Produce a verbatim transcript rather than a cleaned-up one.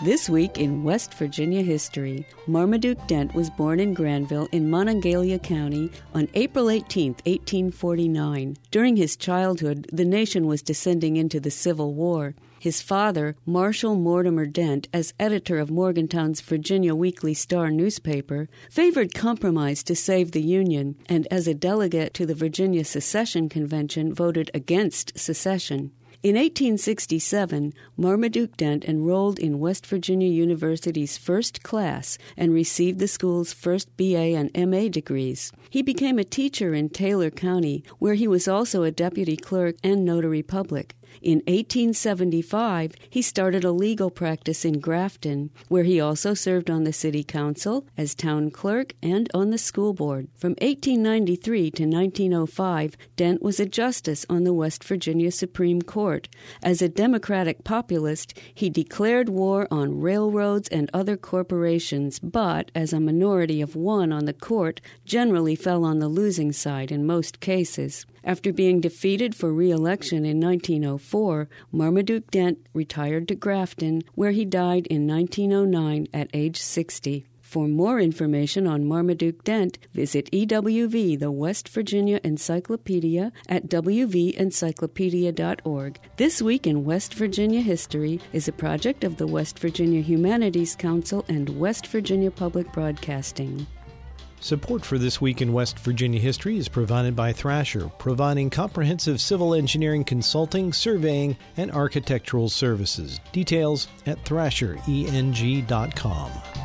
This week in West Virginia history, Marmaduke Dent was born in Granville in Monongalia County on April eighteenth, eighteen forty-nine. During his childhood, the nation was descending into the Civil War. His father, Marshall Mortimer Dent, as editor of Morgantown's Virginia Weekly Star newspaper, favored compromise to save the Union, and as a delegate to the Virginia Secession Convention, voted against secession. In eighteen sixty-seven, Marmaduke Dent enrolled in West Virginia University's first class and received the school's first B A and M A degrees. He became a teacher in Taylor County, where he was also a deputy clerk and notary public. In eighteen seventy-five, he started a legal practice in Grafton, where he also served on the city council, as town clerk, and on the school board. From eighteen ninety-three to nineteen oh five, Dent was a justice on the West Virginia Supreme Court. As a Democratic populist, he declared war on railroads and other corporations, but, as a minority of one on the court, generally fell on the losing side in most cases. After being defeated for re-election in nineteen oh four, Marmaduke Dent retired to Grafton, where he died in nineteen oh nine at age sixty. For more information on Marmaduke Dent, visit E W V, the West Virginia Encyclopedia, at w v encyclopedia dot org. This Week in West Virginia History is a project of the West Virginia Humanities Council and West Virginia Public Broadcasting. Support for This Week in West Virginia History is provided by Thrasher, providing comprehensive civil engineering consulting, surveying, and architectural services. Details at thrasher eng dot com.